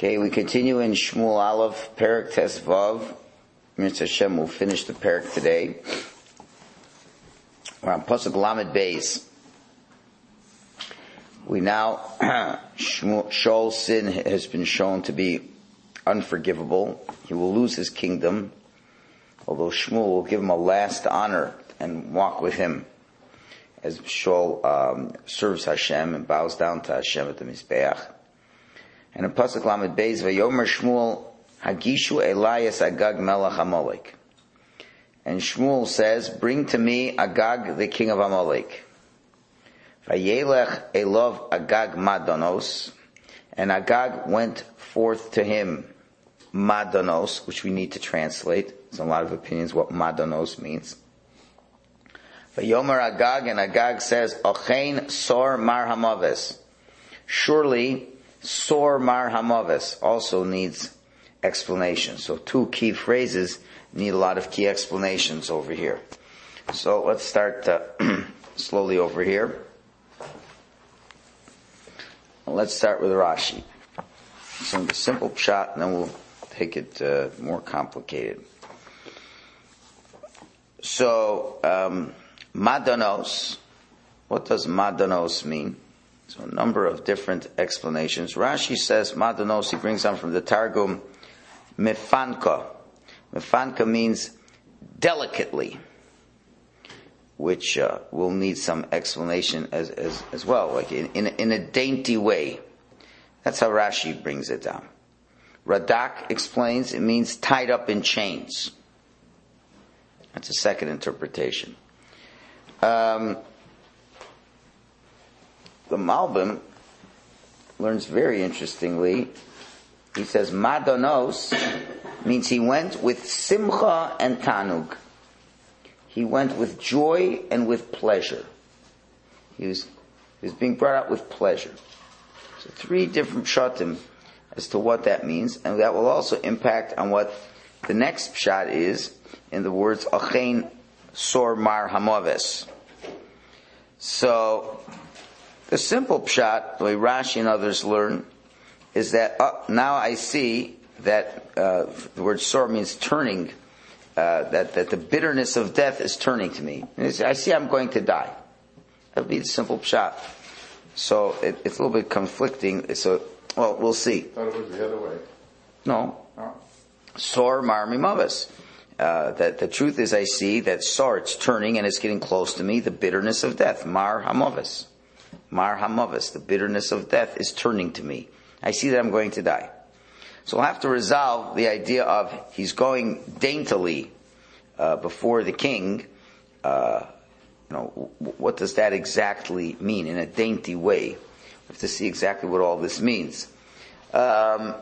Okay, we continue in Shmuel Aleph, Perek Tes Vav. Mitzvah Hashem will finish the Perek today. We're on Pasuk Lamed Beis. We now, Shaul's sin has been shown to be unforgivable. He will lose his kingdom, although Shmuel will give him a last honor and walk with him as Shaul serves Hashem and bows down to Hashem at the Mizbeach. And in Pasuk Lamed Beis, Vayomer Shmuel Hagishu Elias Agag Melech Amalek. And Shmuel says, bring to me Agag, the king of Amalek. Vayelech Elov Agag Madanos. And Agag went forth to him Madanos, which we need to translate. There's a lot of opinions what Madanos means. Vayomer Agag, and Agag says, Ochein Sor Mar Hamaves. Surely, Sor Mar Hamaves also needs explanation. So two key phrases need a lot of key explanations over here. So let's start slowly over here. Let's start with Rashi. Some simple pshat, and then we'll take it more complicated. So, Madanos, what does Madanos mean? So a number of different explanations. Rashi says Madanos, he brings on from the Targum, Mefanka. Mefanka means delicately, which will need some explanation as well, like in a dainty way. That's how Rashi brings it down. Radak explains it means tied up in chains. That's a second interpretation. The Malbim learns very interestingly. He says Madanos means he went with simcha and tanug. He went with joy and with pleasure. He was being brought up with pleasure. So three different pshatim as to what that means, and that will also impact on what the next pshat is in the words Achein Sor Mar Hamaves. So the simple pshat, the way Rashi and others learn, is that now I see that the word sor means turning, that the bitterness of death is turning to me. I see I'm going to die. That would be the simple pshat. So it's a little bit conflicting. So, well, we'll see. I thought it was the other way. No. Sor mar mimavis. That the truth is I see that sor, it's turning and it's getting close to me, the bitterness of death. Mar hamavis. Mar hamavis, the bitterness of death is turning to me. I see that I'm going to die. So we'll have to resolve the idea of he's going daintily before the king. What does that exactly mean in a dainty way? We have to see exactly what all this means. The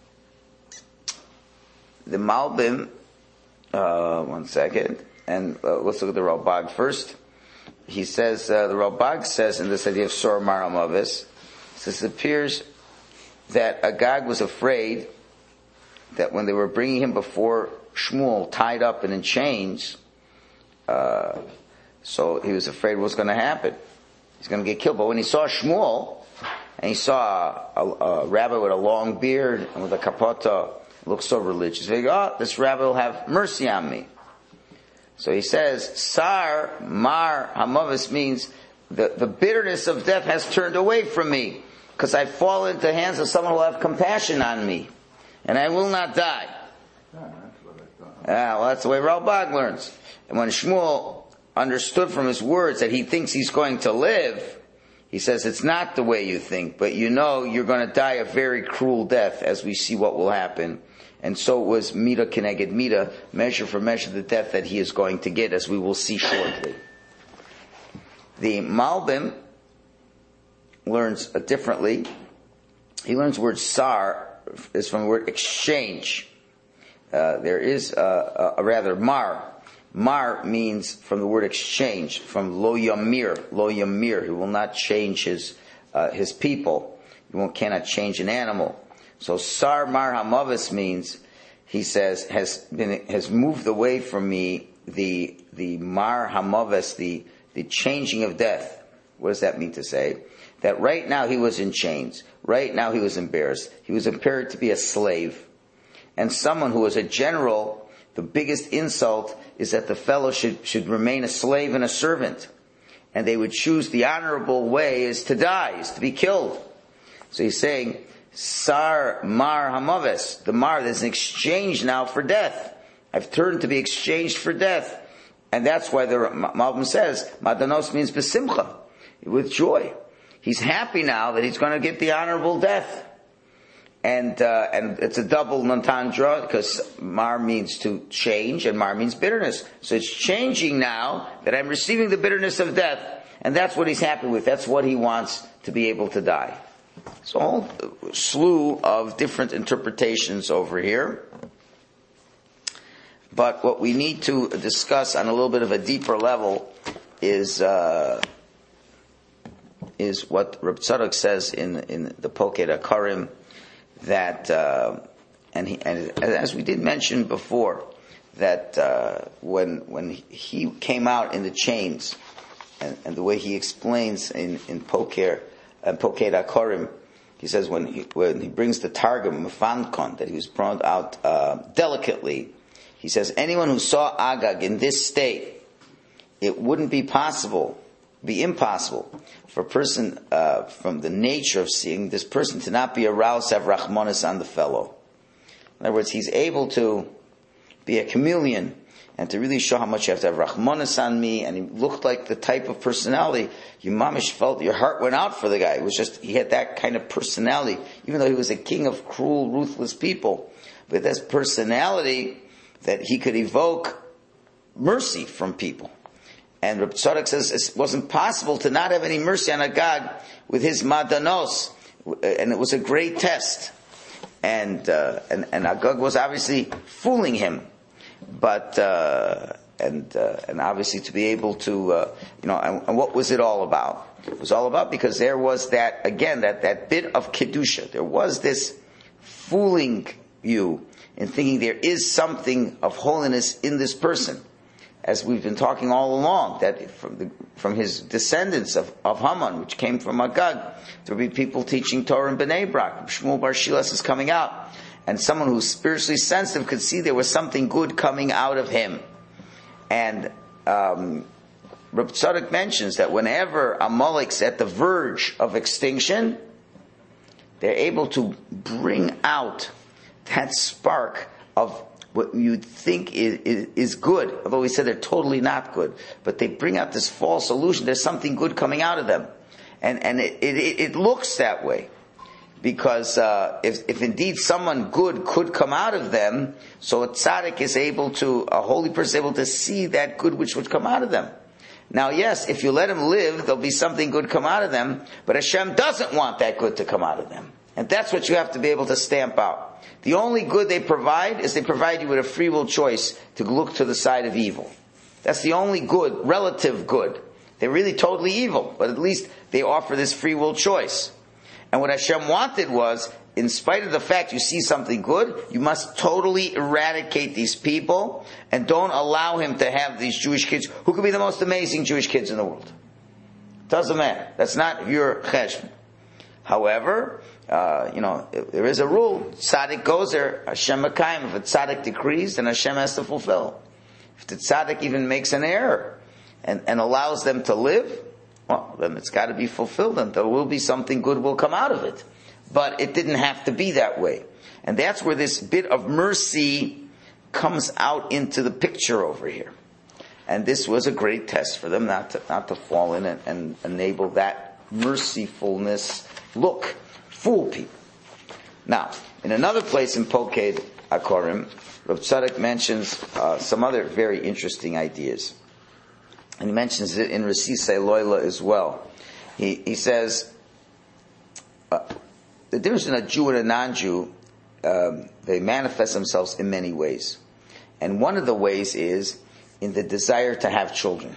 Malbim, one second, and let's look at the Ralbag first. He says, the Ralbag says in this idea of Sor Mar Hamavis, it appears that Agag was afraid that when they were bringing him before Shmuel tied up and in chains, so he was afraid what was going to happen. He's going to get killed. But when he saw Shmuel, and he saw a rabbi with a long beard and with a kapota, looked so religious, he goes, this rabbi will have mercy on me. So he says, Sar Mar Hamavis means the bitterness of death has turned away from me, because I've fallen into the hands of someone who will have compassion on me, and I will not die. Well, that's the way Ralbag learns. And when Shmuel understood from his words that he thinks he's going to live, he says, it's not the way you think, but you know you're going to die a very cruel death, as we see what will happen. And so it was Mida Keneged Mida, measure for measure, the death that he is going to get, as we will see shortly. The Malbim learns differently. He learns the word sar is from the word exchange. There is a rather mar. Mar means from the word exchange, from lo yamir. Lo yamir, he will not change his people. He cannot change an animal. So Sar Mar Hamavis means, he says, has moved away from me the Mar Hamavis, the changing of death, What does that mean to say? That right now he was in chains. Right now he was embarrassed. He was impaired to be a slave. And someone who was a general, the biggest insult is that the fellow should remain a slave and a servant. And they would choose the honorable way is to die, is to be killed. So he's saying, Sar Mar Hamaves, the Mar, there's an exchange now for death. I've turned to be exchanged for death. And that's why the Malbim says, Madanos means besimcha, with joy. He's happy now that he's going to get the honorable death. And it's a double entendre, because Mar means to change, and Mar means bitterness. So it's changing now that I'm receiving the bitterness of death, and that's what he's happy with. That's what he wants, to be able to die. So a whole slew of different interpretations over here. But what we need to discuss on a little bit of a deeper level is what Reb Tzadok says in the Poked HaKarim, that and as we did mention before, that when he came out in the chains, and the way he explains in Poked HaKarim, he says when he brings the Targum Mefankon, that he was brought out delicately. He says anyone who saw Agag in this state, it wouldn't be impossible for a person from the nature of seeing this person to not be aroused to have Rachmanis on the fellow. In other words, he's able to be a chameleon and to really show how much you have to have Rachmanis on me. And he looked like the type of personality you mamish felt your heart went out for the guy. It was just, he had that kind of personality, even though he was a king of cruel, ruthless people. But this personality that he could evoke mercy from people. And Reb Tzadok says it wasn't possible to not have any mercy on Agag with his madanos, and it was a great test. And Agag was obviously fooling him, but and obviously to be able to and what was it all about? It was all about because there was that bit of kedusha. There was this fooling you in thinking there is something of holiness in this person. As we've been talking all along, that from his descendants of Haman, which came from Agag, there will be people teaching Torah in Bnei Brak. Shmuel Bar Shilas is coming out. And someone who's spiritually sensitive could see there was something good coming out of him. And Reb Tzadok mentions that whenever Amalek's at the verge of extinction, they're able to bring out that spark of what you'd think is good, although we said they're totally not good. But they bring out this false illusion. There's something good coming out of them. And it looks that way. Because if indeed someone good could come out of them, so a tzaddik is able to, a holy person is able to see that good which would come out of them. Now yes, if you let them live, there'll be something good come out of them, but Hashem doesn't want that good to come out of them. And that's what you have to be able to stamp out. The only good they provide is they provide you with a free will choice to look to the side of evil. That's the only good, relative good. They're really totally evil, but at least they offer this free will choice. And what Hashem wanted was, in spite of the fact you see something good, you must totally eradicate these people and don't allow him to have these Jewish kids who could be the most amazing Jewish kids in the world. Doesn't matter. That's not your cheshbon. However, there is a rule. Tzaddik goes there, Hashem Makayim. If a tzaddik decrees, then Hashem has to fulfill. If the tzaddik even makes an error and allows them to live, well, then it's got to be fulfilled, and there will be something good will come out of it. But it didn't have to be that way. And that's where this bit of mercy comes out into the picture over here. And this was a great test for them not to fall in and enable that mercifulness look, fool people. Now, in another place in Poked HaKarim, Reb Tzadok mentions some other very interesting ideas. And he mentions it in Resisei Loila as well. He says, the difference between a Jew and a non-Jew, they manifest themselves in many ways. And one of the ways is in the desire to have children.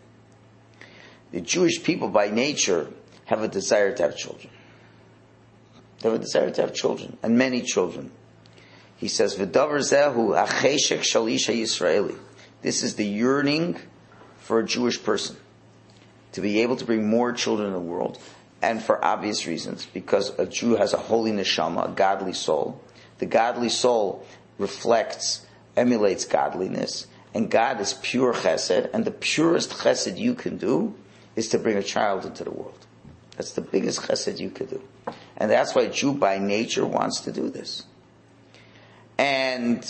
The Jewish people by nature have a desire to have children. They have a desire to have children, and many children. He says, V'davar zehu acheshek shal isha Yisraeli. This is the yearning for a Jewish person. to be able to bring more children in the world, and for obvious reasons, because a Jew has a holy neshama, a godly soul. The godly soul emulates godliness, and God is pure chesed, and the purest chesed you can do is to bring a child into the world. That's the biggest chesed you could do. And that's why a Jew by nature wants to do this. And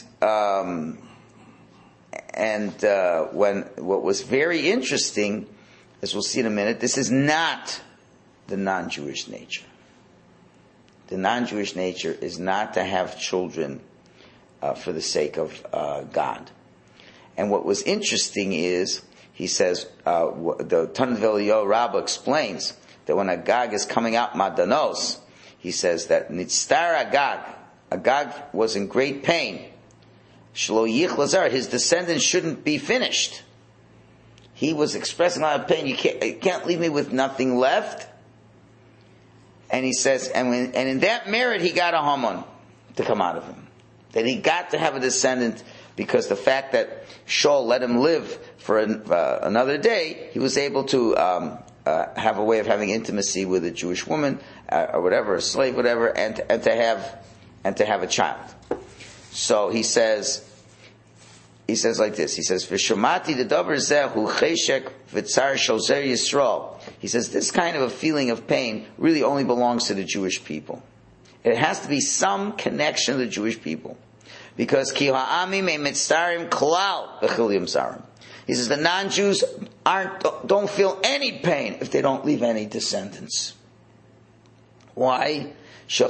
what was very interesting, as we'll see in a minute, this is not the non-Jewish nature. The non-Jewish nature is not to have children for the sake of God. And what was interesting is, he says, the Tanit Eliyahu Rabbah explains that when Agag is coming out Madanos, he says that Nitztar Agag was in great pain. Shlo Yich Lazar, his descendants shouldn't be finished. He was expressing a lot of pain. You can't leave me with nothing left. And he says, and in that merit he got a Haman to come out of him. That he got to have a descendant because the fact that Shaul let him live for another day, he was able to have a way of having intimacy with a Jewish woman or whatever, a slave, whatever, and to have a child. So he says like this. He says, "V'shomati dedavar zeh hu cheshek v'tzar shel zer Yisrael." He says this kind of a feeling of pain really only belongs to the Jewish people. It has to be some connection to the Jewish people, because ki ha'amim mitztarim klal b'chilim zarim. He says the non-Jews don't feel any pain if they don't leave any descendants. Why? They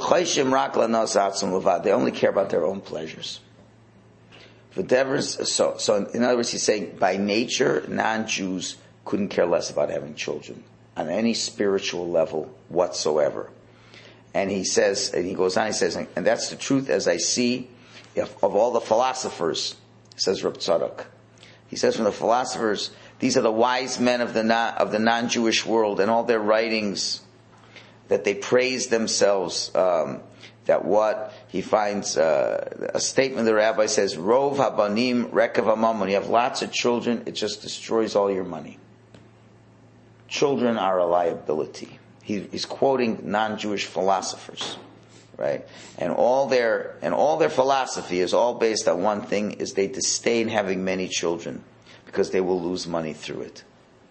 only care about their own pleasures. So in other words, he's saying by nature, non-Jews couldn't care less about having children on any spiritual level whatsoever. And he says, and he goes on, he says, and that's the truth as I see of all the philosophers, says Reb Tzadok. He says from the philosophers, these are the wise men of the non-Jewish world, and all their writings, that they praise themselves, that what he finds, a statement the rabbi says, Rov habanim rekav hamam. When you have lots of children, it just destroys all your money. Children are a liability. He's quoting non-Jewish philosophers, right? And all their philosophy is all based on one thing: is they disdain having many children because they will lose money through it.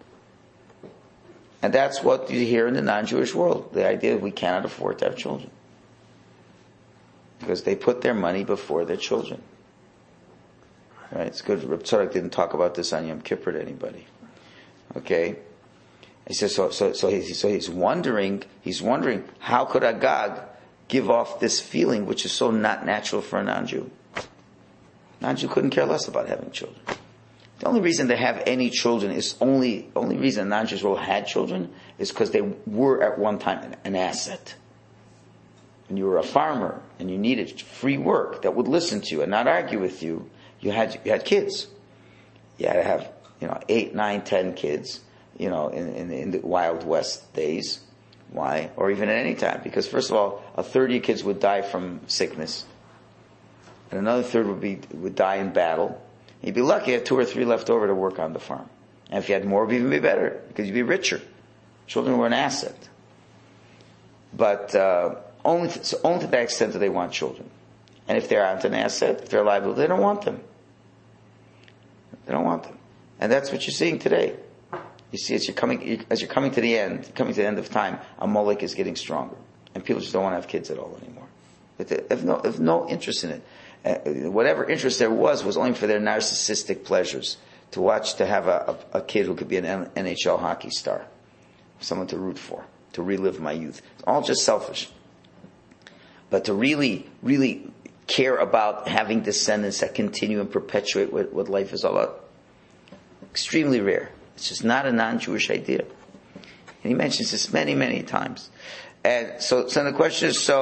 And that's what you hear in the non-Jewish world. The idea that we cannot afford to have children. Because they put their money before their children. Right? It's good. Reb Tzadok didn't talk about this on Yom Kippur to anybody. Okay? He says, so he's wondering, how could Agag give off this feeling which is so not natural for a non-Jew? Non-Jew couldn't care less about having children. The only reason they have any children is only reason non-Jews had children is because they were at one time an asset. When you were a farmer and you needed free work that would listen to you and not argue with you, you had kids. You had to have 8, 9, 10 kids. In the Wild West days. Why? Or even at any time. Because first of all, a third of your kids would die from sickness. And another third would die in battle. You'd be lucky you had 2 or 3 left over to work on the farm. And if you had more, it would even be better, because you'd be richer. Children were an asset. But only to that extent do they want children. And if they aren't an asset, if they're liable, they don't want them. They don't want them. And that's what you're seeing today. You see, as you're coming to the end of time, Amalek is getting stronger, and people just don't want to have kids at all anymore. They have no interest in it. Whatever interest there was only for their narcissistic pleasures. To have a kid who could be an NHL hockey star, someone to root for, to relive my youth. It's all just selfish. But to really, really care about having descendants that continue and perpetuate what life is all about, extremely rare. It's just not a non-Jewish idea. And he mentions this many, many times. And so the question is,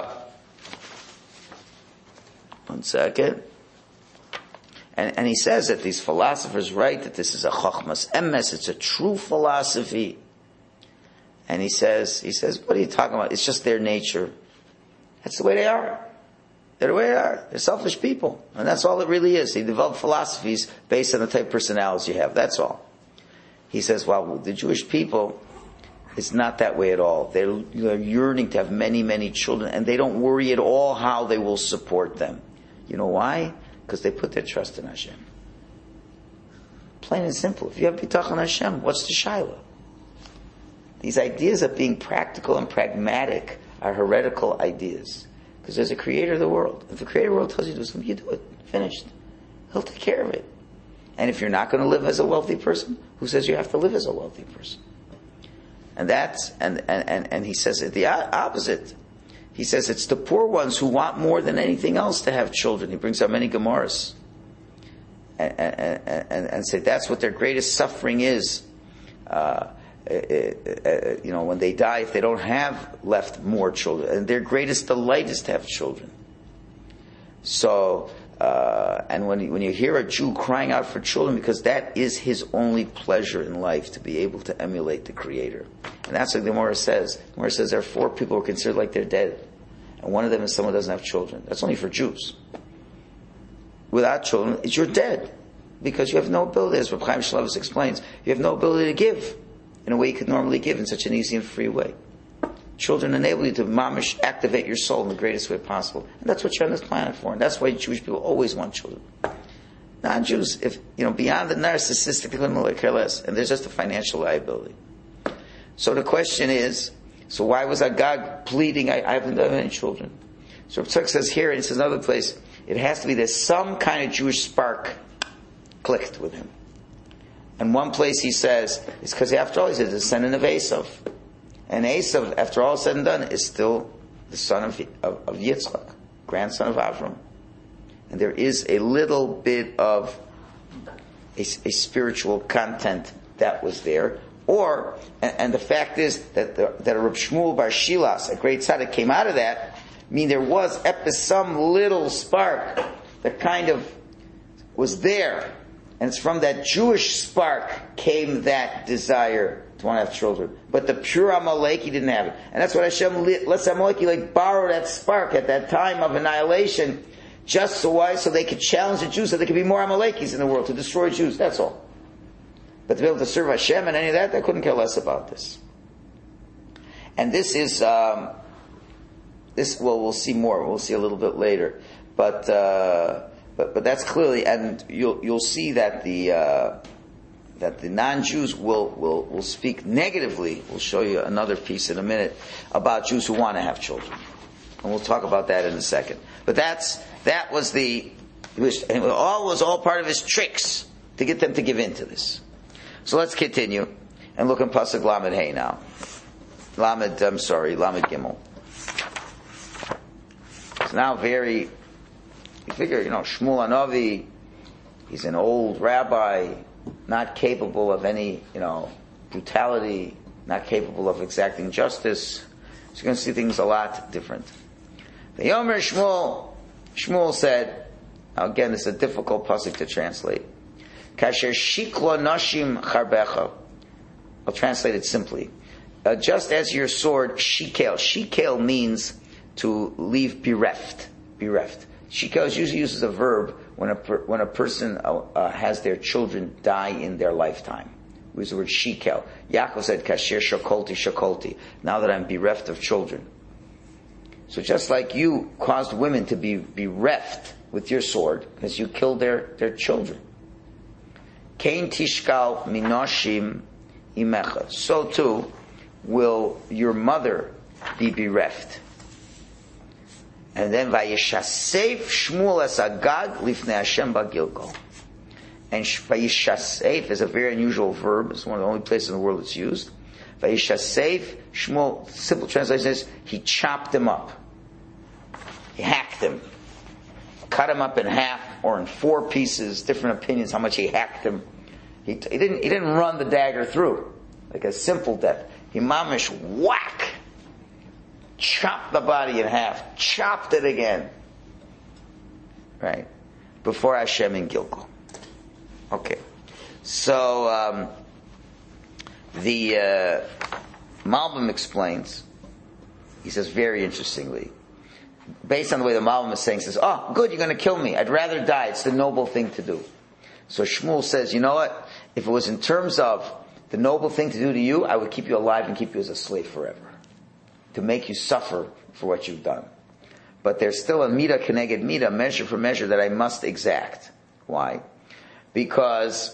one second. And he says that these philosophers write that this is a chokhmas emes, it's a true philosophy. And he says, what are you talking about? It's just their nature. That's the way they are. They're the way they are. They're selfish people. And that's all it really is. They develop philosophies based on the type of personalities you have. That's all. He says, well, the Jewish people, it's not that way at all. They're yearning to have many, many children, and they don't worry at all how they will support them. You know why? Because they put their trust in Hashem. Plain and simple. If you have bitachon Hashem, what's the shaila? These ideas of being practical and pragmatic are heretical ideas. Because there's a creator of the world. If the creator of the world tells you to do something, you do it. Finished. He'll take care of it. And if you're not going to live as a wealthy person, who says you have to live as a wealthy person? And that's, and he says it the opposite. He says it's the poor ones who want more than anything else to have children. He brings out many Gemaras. And say that's what their greatest suffering is. When they die, if they don't have left more children, and their greatest delight is to have children. So, and when you hear a Jew crying out for children, because that is his only pleasure in life, to be able to emulate the Creator. And that's what the Gemara says. The Gemara says there are 4 people who are considered like they're dead, and one of them is someone who doesn't have children. That's only for Jews. Without children, you're dead, because you have no ability, as Reb Chaim Shmulevitz explains, you have no ability to give in a way you could normally give in such an easy and free way. Children enable you to mamish activate your soul in the greatest way possible. And that's what you're on this planet for. And that's why Jewish people always want children. Non-Jews, beyond the narcissistic, they couldn't care less. And there's just a financial liability. So the question is, so why was Agag pleading, I haven't done any children? So Tzuk says here, and he says another place, it has to be there's some kind of Jewish spark clicked with him. And one place he says, it's because after all, he's a descendant of Esav. And Esav, after all said and done, is still the son of Yitzchak, grandson of Avram. And there is a little bit of a spiritual content that was there. And the fact is that a Reb Shmuel Bar Shilas, a great tzaddik, came out of that. I mean, there was some little spark that kind of was there. And it's from that Jewish spark came that desire to want to have children. But the pure Amaleki didn't have it. And that's what Hashem lets Amaleki borrow that spark at that time of annihilation, just so why? So they could challenge the Jews, so there could be more Amalekis in the world to destroy Jews. That's all. But to be able to serve Hashem and any of that, they couldn't care less about this. And this is, we'll see more. We'll see a little bit later. But that's clearly, and you'll see that the non-Jews will speak negatively. We'll show you another piece in a minute about Jews who want to have children, and we'll talk about that in a second. But that was all part of his tricks to get them to give in to this. So let's continue and look in Pasuk Lamed Hey now. Lamed Gimel. It's now very. You figure, Shmuel Hanavi, he's an old rabbi, not capable of any, brutality, not capable of exacting justice. So you're going to see things a lot different. The Yomer Shmuel said, now again, this is a difficult pasuk to translate. Kasher shiklo nashim charbecha. I'll translate it simply. Just as your sword shikel. Shikel means to leave bereft. Shikel usually uses a verb when a person has their children die in their lifetime. We use the word shikel. Yaakov said, Kasher shakolti. Now that I'm bereft of children. So just like you caused women to be bereft with your sword, because you killed their children. Kain tishkal minoshim imecha. So too will your mother be bereft. And then Vayishasef Shmuel es Agag lifnei Hashem ba'Gilgal. And Vayishasef is a very unusual verb. It's one of the only places in the world it's used. Vayishasef Shmuel, simple translation is, he chopped him up. He hacked him. Cut him up in half or in 4 pieces. Different opinions how much he hacked him. He didn't run the dagger through like a simple death. He mamish whack. Chopped the body in half, chopped it again. Right? Before Hashem in Gilgal. Okay. So, the Malbim explains, he says very interestingly, based on the way the Malbim is saying, says, oh, good, you're going to kill me. I'd rather die. It's the noble thing to do. So Shmuel says, you know what? If it was in terms of the noble thing to do to you, I would keep you alive and keep you as a slave forever. To make you suffer for what you've done. But there's still a midah keneged midah, measure for measure, that I must exact. Why? Because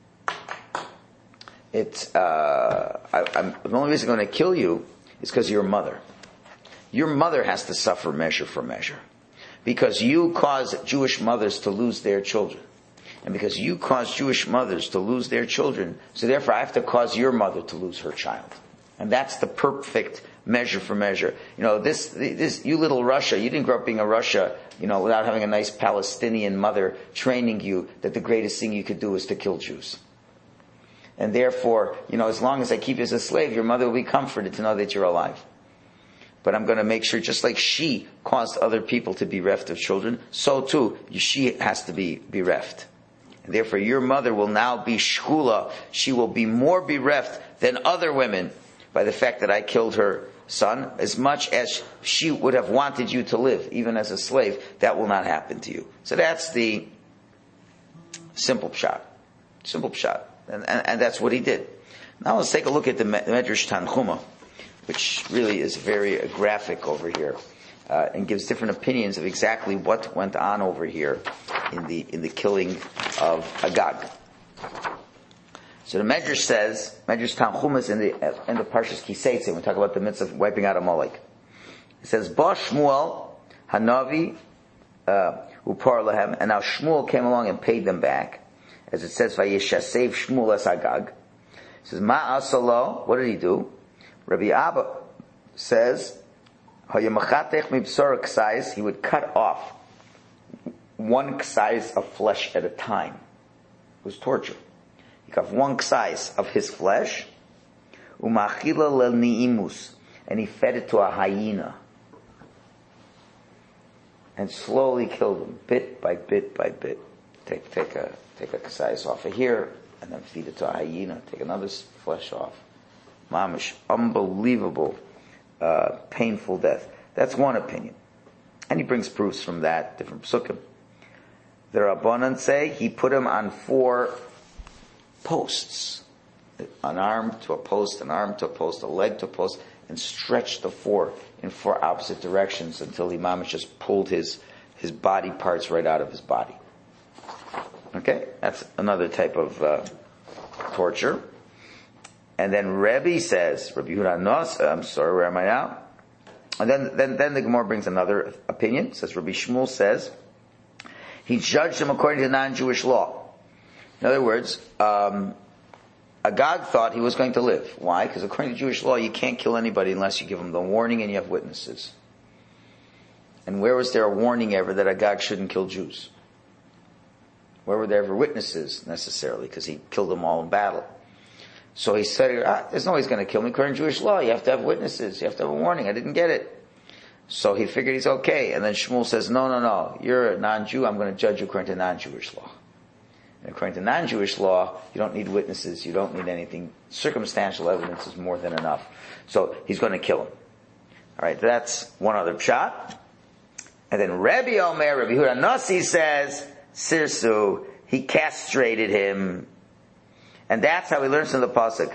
the only reason I'm going to kill you is because of your mother. Your mother has to suffer measure for measure. Because you cause Jewish mothers to lose their children. And because you cause Jewish mothers to lose their children, so therefore I have to cause your mother to lose her child. And that's the perfect measure for measure. This you little Russia, you didn't grow up being a Russia, without having a nice Palestinian mother training you that the greatest thing you could do is to kill Jews. And therefore, as long as I keep you as a slave, your mother will be comforted to know that you're alive. But I'm going to make sure, just like she caused other people to be bereft of children, so too, she has to be bereft. And therefore, your mother will now be shkula. She will be more bereft than other women by the fact that I killed her son, as much as she would have wanted you to live, even as a slave. That will not happen to you. So that's the simple pshat. Simple pshat. And that's what he did. Now let's take a look at the Medrash Tanchuma, which really is very graphic over here, and gives different opinions of exactly what went on over here in the killing of Agag. So the Medrash says, Medrash Tanchuma is in the Parshas Kiseitze, when we talk about the mitzvah of wiping out Amalek. It says, Ba Shmuel Hanavi Upar Lahem, and now Shmuel came along and paid them back, as it says, Vayeshasev Shmuel es Agag. It says, Ma Asalo, what did he do? Rabbi Abba says, he would cut off one ksais of flesh at a time. It was torture. He cut off one ksais of his flesh, umachila lelniimus, and he fed it to a hyena, and slowly killed him, bit by bit by bit. Take a ksais off of here, and then feed it to a hyena. Take another flesh off. Mamish, unbelievable, painful death. That's one opinion. And he brings proofs from that, different psukim. The Rabbanan say he put him on 4 posts. An arm to a post, an arm to a post, a leg to a post, and stretched the 4 in 4 opposite directions until the Mamish just pulled his body parts right out of his body. Okay? That's another type of torture. And then Rebbe says, Rabbi Yehuda Nos, I'm sorry, where am I now? And then the Gemara brings another opinion. It says Rabbi Shmuel says, he judged him according to non-Jewish law. In other words, Agag thought he was going to live. Why? Because according to Jewish law, you can't kill anybody unless you give them the warning and you have witnesses. And where was there a warning ever that Agag shouldn't kill Jews? Where were there ever witnesses necessarily? Because he killed them all in battle. So he said, there's no way he's going to kill me. According to Jewish law, you have to have witnesses. You have to have a warning. I didn't get it. So he figured he's okay. And then Shmuel says, no. You're a non-Jew. I'm going to judge you according to non-Jewish law. And according to non-Jewish law, you don't need witnesses. You don't need anything. Circumstantial evidence is more than enough. So he's going to kill him. All right, that's one other pshat. And then Rabbi Omer, Rabbi Yehuda Nasi says, Sirsu, he castrated him. And that's how he learns from the pasuk.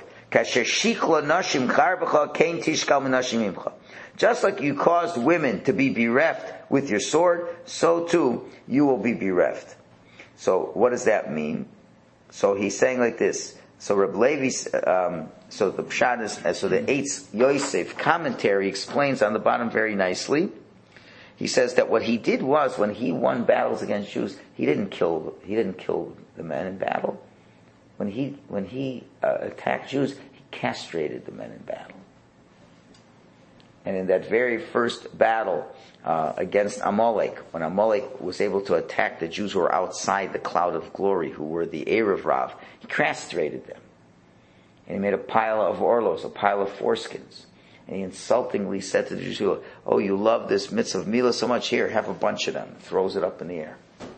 Just like you caused women to be bereft with your sword, so too you will be bereft. So what does that mean? So he's saying like this. So Reb Levi, so the pshat is, so the Eitz Yosef commentary explains on the bottom very nicely. He says that what he did was, when he won battles against Jews, he didn't kill the men in battle. When he attacked Jews, he castrated the men in battle. And in that very first battle against Amalek, when Amalek was able to attack the Jews who were outside the cloud of glory, who were the Erev Rav, he castrated them. And he made a pile of orlos, a pile of foreskins. And he insultingly said to the Jews, oh, you love this mitzvah of Milah so much, here, have a bunch of them. Throws it up in the air.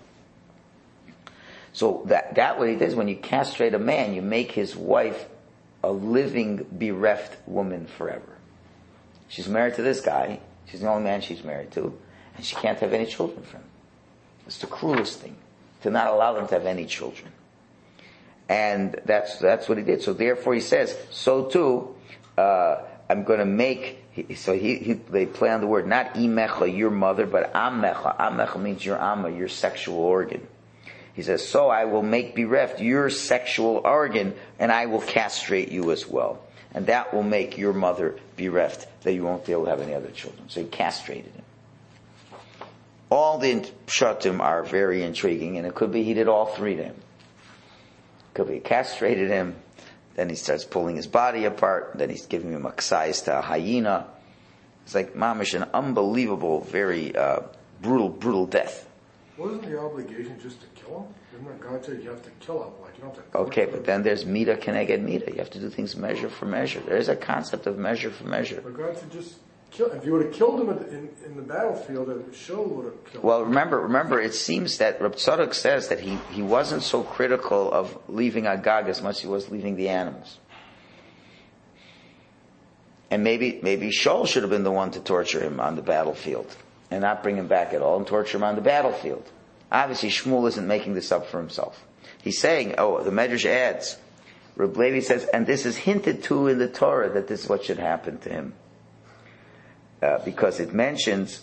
So that what he does, when you castrate a man, you make his wife a living, bereft woman forever. She's married to this guy. She's the only man she's married to. And she can't have any children from him. It's the cruelest thing, to not allow them to have any children. And that's what he did. So therefore he says, so too, I'm going to make, they play on the word, not imecha, your mother, but amecha. Amecha means your amma, your sexual organ. He says, so I will make bereft your sexual organ, and I will castrate you as well. And that will make your mother bereft, that you won't be able to have any other children. So he castrated him. All the pshatim are very intriguing, and it could be he did all three to him. It could be he castrated him, then he starts pulling his body apart, then he's giving him a ksais to a hyena. It's like mamish, an unbelievable, very brutal death. Wasn't the obligation just to kill him? Didn't that God say you have to kill him? Like, you don't have to Okay, but then there's mita keneged mita. You have to do things measure for measure. There is a concept of measure for measure. But God said just kill. If you would have killed him in the battlefield, it sure would have killed him. Well, remember, it seems that Reb Tzadok says that he wasn't so critical of leaving Agag as much as he was leaving the animals. And maybe Shaul should have been the one to torture him on the battlefield and not bring him back at all and torture him on the battlefield. Obviously, Shmuel isn't making this up for himself. He's saying, the Medrash adds, Reb Levi says, and this is hinted to in the Torah that this is what should happen to him. Because it mentions,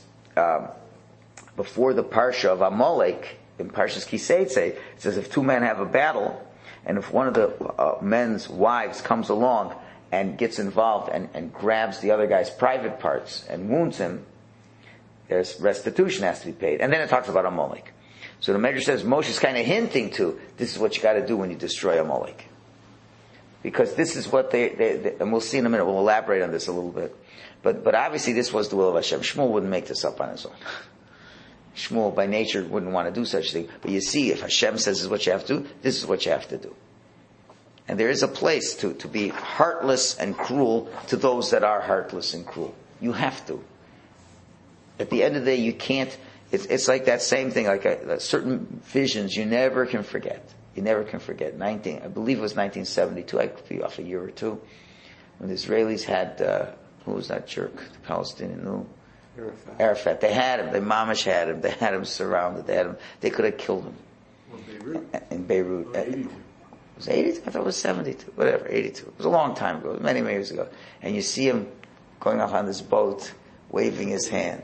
before the Parsha of Amalek, in Parshas Kiseitze, it says if two men have a battle, and if one of the men's wives comes along and gets involved and grabs the other guy's private parts and wounds him, there's restitution has to be paid. And then it talks about Amalek. So the Medrash says Moshe's kind of hinting to, this is what you got to do when you destroy Amalek. Because this is what they, and we'll see in a minute, we'll elaborate on this a little bit. But obviously this was the will of Hashem. Shmuel wouldn't make this up on his own. Shmuel by nature wouldn't want to do such a thing. But you see, if Hashem says this is what you have to do, this is what you have to do. And there is a place to be heartless and cruel to those that are heartless and cruel. You have to. At the end of the day, you can't, it's like that same thing, like certain visions you never can forget. You never can forget. I believe it was 1972, I could be off a year or two, when the Israelis had, who was that jerk? The Palestinian, no? Arafat. They had him, the Mamish had him, they had him surrounded, they could have killed him. In Beirut. 82. It was 82? I thought it was 72. Whatever, 82. It was a long time ago, many years ago. And you see him going off on this boat, waving his hand.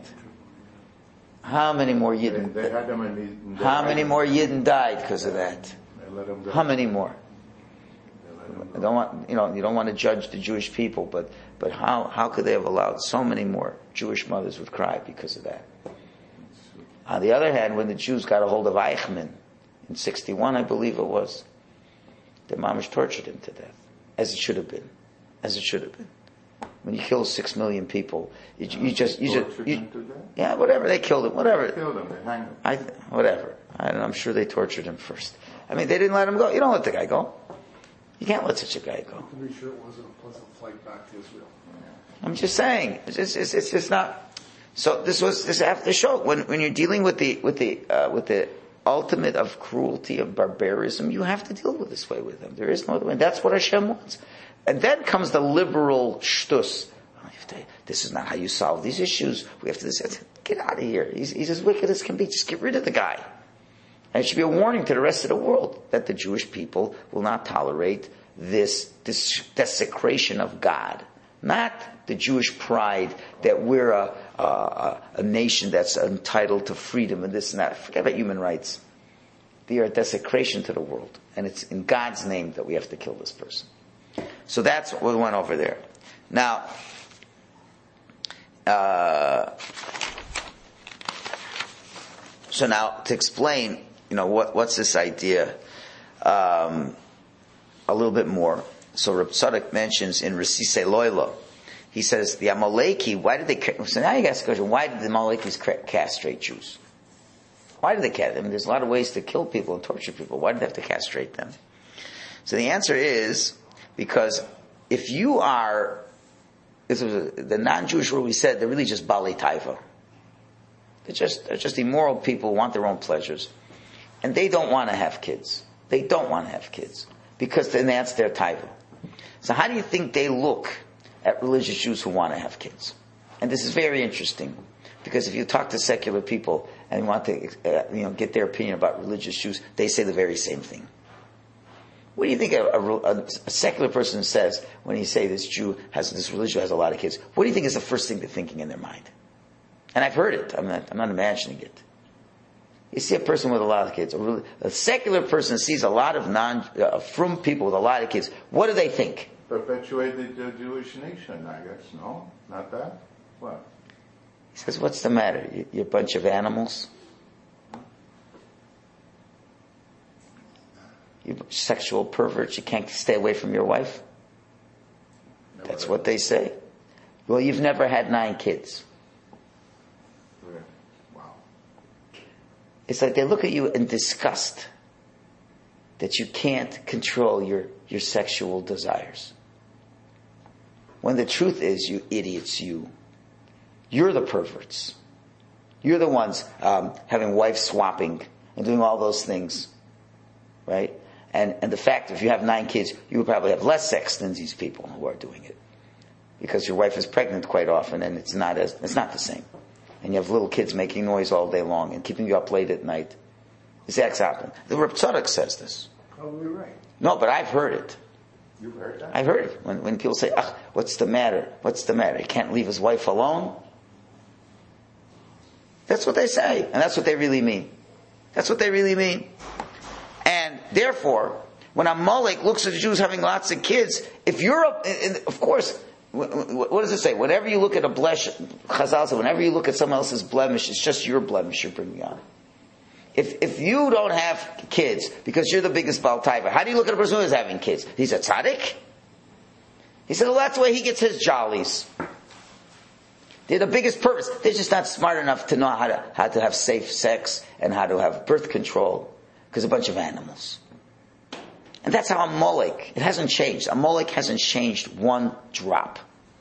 How many more Yidden? How many more Yidden died because of that? How many more? I don't want, you don't want to judge the Jewish people, but how could they have allowed so many more Jewish mothers would cry because of that? On the other hand, when the Jews got a hold of Eichmann in 1961, I believe it was, the Mamish tortured him to death, as it should have been. When you kill 6 million people, yeah, whatever, they killed him, whatever. They killed him, they hanged him. Whatever. I'm sure they tortured him first. I mean, they didn't let him go. You don't let the guy go. You can't let such a guy go. I'm pretty sure it wasn't a pleasant flight back to Israel. I'm just saying, it's just not. So this after the show, when you're dealing with the ultimate of cruelty, of barbarism, you have to deal with this way with them. There is no other way. And that's what Hashem wants. And then comes the liberal shtus. This is not how you solve these issues. We have to get out of here. He's as wicked as can be. Just get rid of the guy. And it should be a warning to the rest of the world that the Jewish people will not tolerate this desecration of God. Not the Jewish pride that we're a nation that's entitled to freedom and this and that. Forget about human rights. They are a desecration to the world. And it's in God's name that we have to kill this person. So that's what we went over there. Now, so now to explain, what's this idea a little bit more. So Reb Tzadok mentions in Resisei Loila, he says the Amaleki, so now you ask the question, why did the Amalekis castrate Jews? Why did they castrate them? There's a lot of ways to kill people and torture people. Why did they have to castrate them? So the answer is, because if you are, the non-Jewish rule we said, they're really just Bali Taiva. They're just immoral people who want their own pleasures. And they don't want to have kids. They don't want to have kids. Because then that's their Taiva. So how do you think they look at religious Jews who want to have kids? And this is very interesting. Because if you talk to secular people and you want to get their opinion about religious Jews, they say the very same thing. What do you think a secular person says when you say this religion has a lot of kids? What do you think is the first thing they're thinking in their mind? And I've heard it. I'm not imagining it. You see a person with a lot of kids. A secular person sees a lot of frum people with a lot of kids. What do they think? Perpetuate the Jewish nation, I guess. No? Not that? What? He says, what's the matter? You're a bunch of animals? You sexual perverts. You can't stay away from your wife? That's what they say. Well, you've never had 9 kids. Wow. It's like they look at you in disgust that you can't control your sexual desires. When the truth is, you idiots, you're the perverts. You're the ones having wife swapping and doing all those things, right? And the fact, if you have 9 kids, you would probably have less sex than these people who are doing it, because your wife is pregnant quite often, and it's not the same. And you have little kids making noise all day long and keeping you up late at night. It's happening. The Reb Tzadok says this. Probably right. No, but I've heard it. You've heard that? I've heard it. When people say, what's the matter? What's the matter? He can't leave his wife alone? That's what they say. And that's what they really mean. That's what they really mean. And therefore, when Amalek looks at the Jews having lots of kids, if you're, of course, what does it say? Whenever you look at a blemish, Chazal said, whenever you look at someone else's blemish, it's just your blemish you're bringing on. If you don't have kids because you're the biggest Baal Taiva, how do you look at a person who is having kids? He's a tzaddik? He said, well, that's the way he gets his jollies. They're the biggest purpose. They're just not smart enough to know how to have safe sex and how to have birth control, because a bunch of animals. And that's how Amalek, it hasn't changed. Amalek hasn't changed one drop.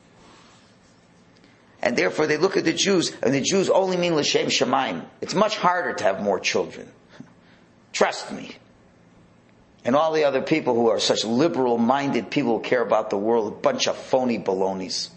And therefore they look at the Jews, and the Jews only mean L'Shem Shemaim. It's much harder to have more children. Trust me. And all the other people who are such liberal-minded people who care about the world, a bunch of phony balonies.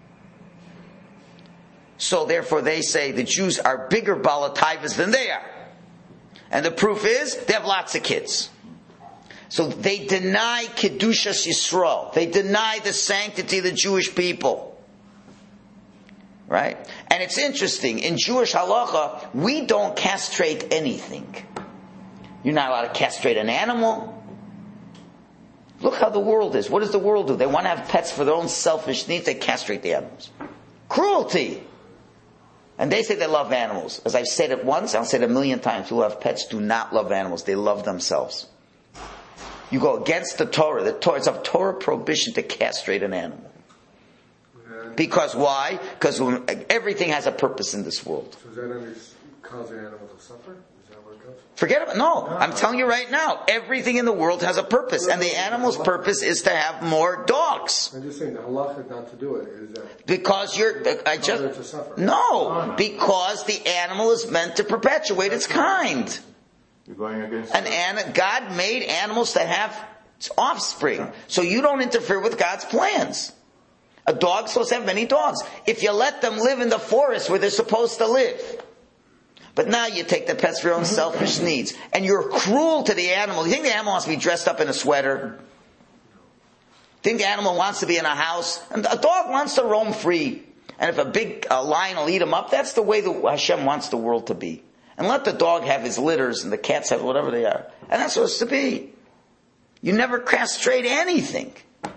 So therefore they say the Jews are bigger Baal Taivas than they are. And the proof is, they have lots of kids. So they deny Kedushas Yisrael. They deny the sanctity of the Jewish people. Right? And it's interesting, in Jewish halacha, we don't castrate anything. You're not allowed to castrate an animal. Look how the world is. What does the world do? They want to have pets for their own selfish needs. They castrate the animals. Cruelty! And they say they love animals. As I've said it once, I'll say it 1,000,000 times. People who have pets do not love animals. They love themselves. You go against the Torah. It's a Torah prohibition to castrate an animal. Because why? Because everything has a purpose in this world. So does that cause the animals to suffer? Is that what it comes? Forget it. No, I'm telling you right now. Everything in the world has a purpose. And the animal's purpose is to have more dogs. I'm just saying the halacha not to do it is that because to suffer. No, because the animal is meant to perpetuate its kind. You're going against God made animals to have offspring. So you don't interfere with God's plans. A dog's supposed to have many dogs. If you let them live in the forest where they're supposed to live. But now you take the pets for your own selfish needs. And you're cruel to the animal. You think the animal wants to be dressed up in a sweater? Think the animal wants to be in a house? And a dog wants to roam free. And if a big lion will eat him up, that's the way Hashem wants the world to be. And let the dog have his litters and the cats have whatever they are. And that's what it's to be. You never castrate anything.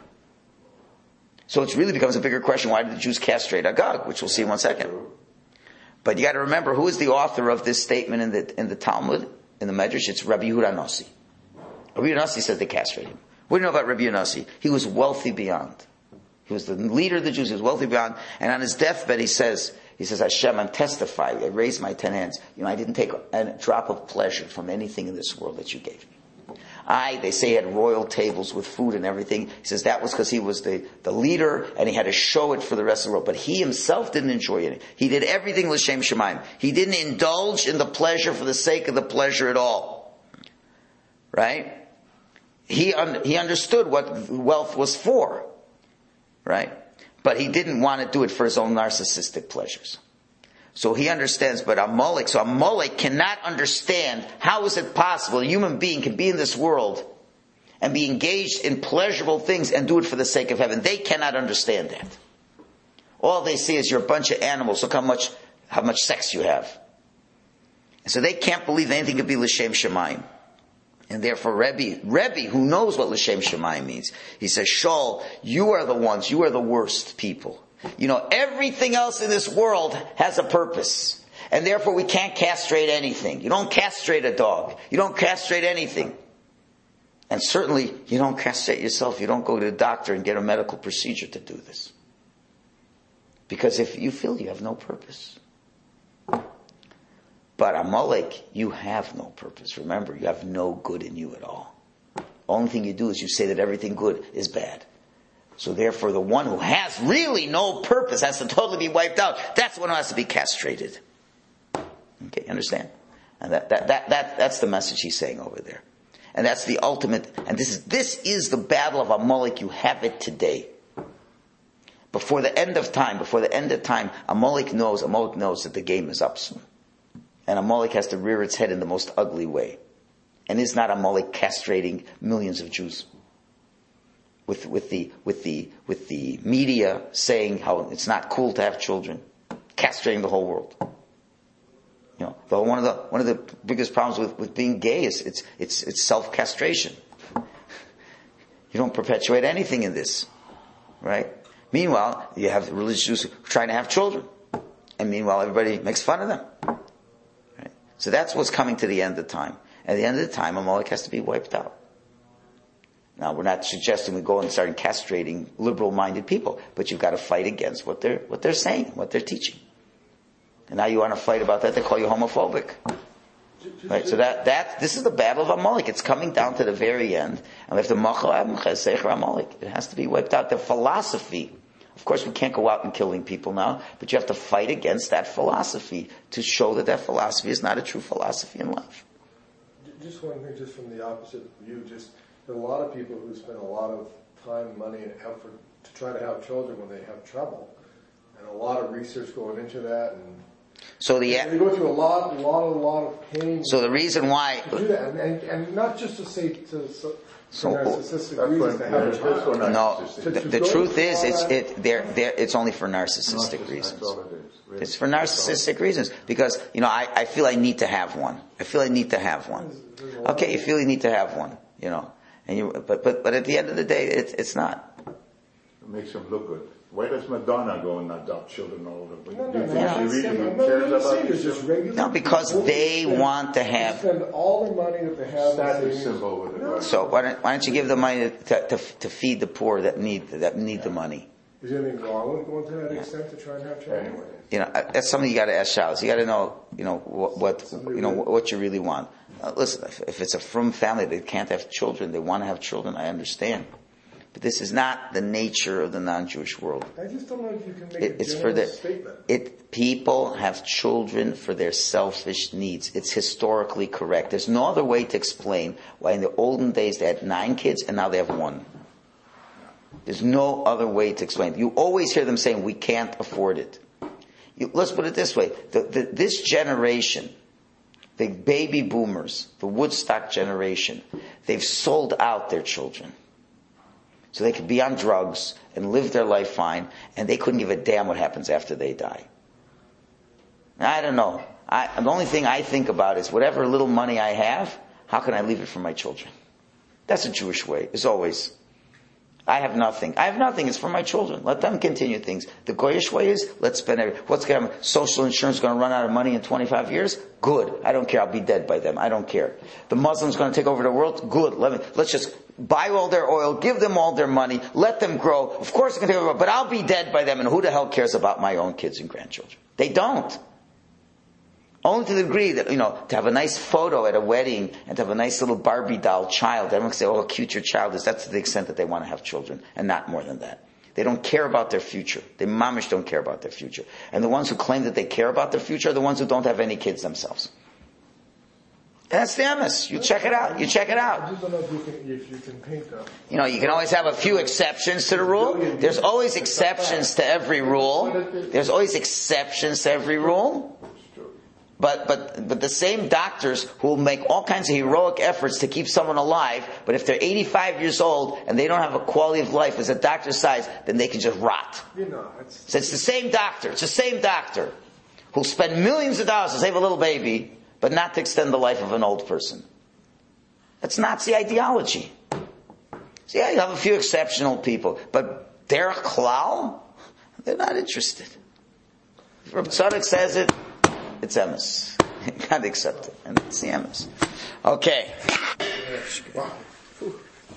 So it really becomes a bigger question, why did the Jews castrate Agag, which we'll see in 1 second. But you got to remember, who is the author of this statement in the Talmud, in the Medrash? It's Rabbi Yehuda Nossi. Rabbi Yehuda Nossi said they castrated him. What do you know about Rabbi Yehuda Nossi? He was wealthy beyond. He was the leader of the Jews. He was wealthy beyond. And on his deathbed, he says, Hashem, I'm testifying. I raised my 10 hands. I didn't take a drop of pleasure from anything in this world that you gave me. They say he had royal tables with food and everything. He says that was because he was the leader and he had to show it for the rest of the world. But he himself didn't enjoy it. He did everything l'shem shemaim. He didn't indulge in the pleasure for the sake of the pleasure at all. Right? He understood what wealth was for. Right? But he didn't want to do it for his own narcissistic pleasures. So he understands, but Amalek cannot understand how is it possible a human being can be in this world and be engaged in pleasurable things and do it for the sake of heaven. They cannot understand that. All they see is you're a bunch of animals. Look how much sex you have. And so they can't believe anything could be L'Shem Shemayim. And therefore Rebbe, who knows what L'Shem Shemayim means, he says, Shaul, you are the ones, you are the worst people. Everything else in this world has a purpose. And therefore we can't castrate anything. You don't castrate a dog. You don't castrate anything. And certainly you don't castrate yourself. You don't go to the doctor and get a medical procedure to do this. Because if you feel you have no purpose. But Amalek, you have no purpose. Remember, you have no good in you at all. Only thing you do is you say that everything good is bad. So therefore the one who has really no purpose has to totally be wiped out. That's the one who has to be castrated. Okay, understand? And that's the message he's saying over there. And that's the ultimate, and this is the battle of Amalek. You have it today. Before the end of time, Amalek knows that the game is up soon. And Amalek has to rear its head in the most ugly way. And is not Amalek castrating millions of Jews? With the media saying how it's not cool to have children, castrating the whole world. One of the biggest problems with being gay is it's self-castration. You don't perpetuate anything in this, right? Meanwhile, you have religious Jews trying to have children, and meanwhile everybody makes fun of them. Right? So that's what's coming to the end of time. At the end of the time, Amalek has to be wiped out. Now, we're not suggesting we go and start castrating liberal-minded people, but you've got to fight against what they're saying, what they're teaching. And now you want to fight about that, they call you homophobic. Right? So this is the battle of Amalek. It's coming down to the very end. And we have to Amalek. It has to be wiped out. The philosophy, of course we can't go out and killing people now, but you have to fight against that philosophy to show that philosophy is not a true philosophy in life. Just one thing, just from the opposite view, there are a lot of people who spend a lot of time, money, and effort to try to have children when they have trouble. And a lot of research going into that, and so they go through a lot of pain. So the reason why to do that, and not just to say for narcissistic reasons to have a child. No, the truth is it's only for narcissistic reasons. It's for narcissistic reasons because I feel I need to have one. Okay, you feel you need to have one, but at the end of the day, it's not. It makes them look good. Why does Madonna go and adopt children all over? No, because they want to have. Spend all the money that they have. Status symbol with it. So why don't you give the money to feed the poor that need the money? Is there anything wrong with going to that extent to try and have children? That's something you got to ask Charles. You got to know, what you really want. Listen, if it's a frum family that can't have children, they want to have children, I understand. But this is not the nature of the non-Jewish world. I just don't know if you can make a general statement. People have children for their selfish needs. It's historically correct. There's no other way to explain why in the olden days they had 9 kids and now they have 1. There's no other way to explain. You always hear them saying, we can't afford it. Let's put it this way. This generation, the baby boomers, the Woodstock generation, they've sold out their children. So they could be on drugs and live their life fine, and they couldn't give a damn what happens after they die. I don't know. The only thing I think about is whatever little money I have, how can I leave it for my children? That's a Jewish way, as always. I have nothing. It's for my children. Let them continue things. The Goyish way is, let's spend what's going to happen? Social insurance is going to run out of money in 25 years? Good. I don't care. I'll be dead by them. I don't care. The Muslims going to take over the world? Good. Let's just buy all their oil, give them all their money, let them grow. Of course they're going to take over, but I'll be dead by them, and who the hell cares about my own kids and grandchildren? They don't. Only to the degree that, to have a nice photo at a wedding and to have a nice little Barbie doll child. Everyone can say, how cute your child is. That's to the extent that they want to have children, and not more than that. They don't care about their future. They mamish don't care about their future. And the ones who claim that they care about their future are the ones who don't have any kids themselves. And that's the emes. You check it out. I just don't know if you can paint them. You can always have a few exceptions to the rule. There's always exceptions to every rule. But the same doctors who will make all kinds of heroic efforts to keep someone alive, but if they're 85 years old and they don't have a quality of life as a doctor's size, then they can just rot. So it's the same doctor. It's the same doctor who'll spend millions of dollars to save a little baby, but not to extend the life of an old person. That's Nazi ideology. So yeah, you have a few exceptional people, but derech klal, they're not interested. If Reb Tzadok says it, it's emes. You can't accept it, and it's the emes. Okay. Wow.